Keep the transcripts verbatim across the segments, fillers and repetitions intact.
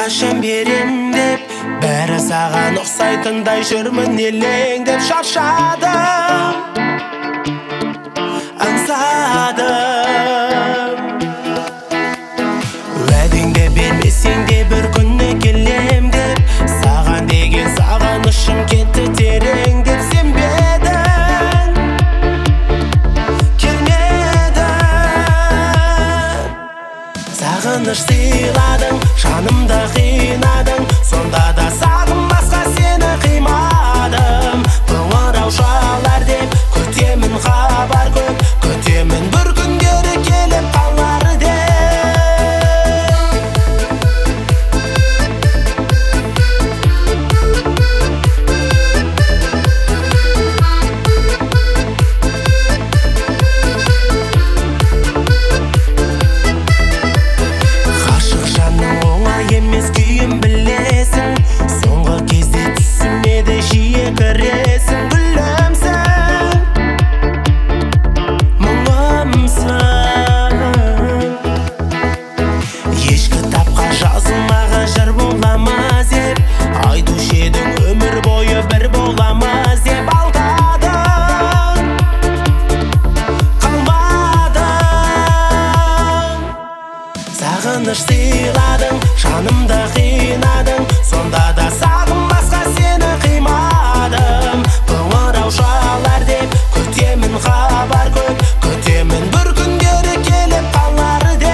қашан берем деп, бәрі саған ұқсайтындай жүрмін елеңдеп. Шаршадым, аңсадым, уәдеңді бермесең де бір күні келем деп. Саған деген сағынышым кетті терең деп. Сенбедің, келмедің, сағыныш сыйладың, жанымды қинадың. Сонда да сағынбасқа сені қимадым. Қоңырау шалар деп күтемін, хабар көп күтемін, бір күндері келіп қалар деп. Ғашық жанның оңай емес күйін білесің. Соңғы кезде түсіме де жиі кіресің. Гүлімсің, мұңымсың, еш кітапқа жазылмаған жыр боламыз деп. Айтушы едің өмір бойы бір боламыз деп. Алдадың, қалмадың, сағыныш сыйладың, жанымды қинадың. Сонда да сағынбасқа сені қимадым. Қоңырау шалар деп күтемін, хабар көп күтемін, бір күндері келіп қалар деп.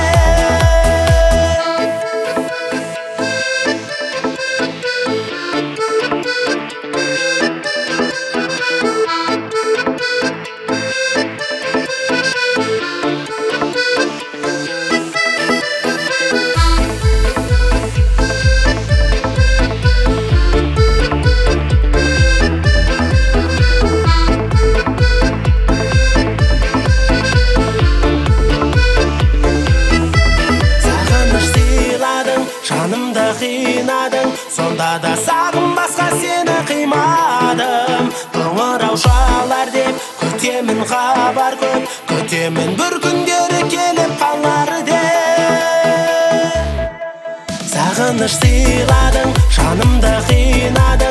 Жанымды қинадың, сонда да сағынбасқа сені қимадым. Қоңырау шалар деп күтемін, хабар көп күтемін, бір күндері келіп қалар деп. Сағыныш сыйладың, жанымды қинадың.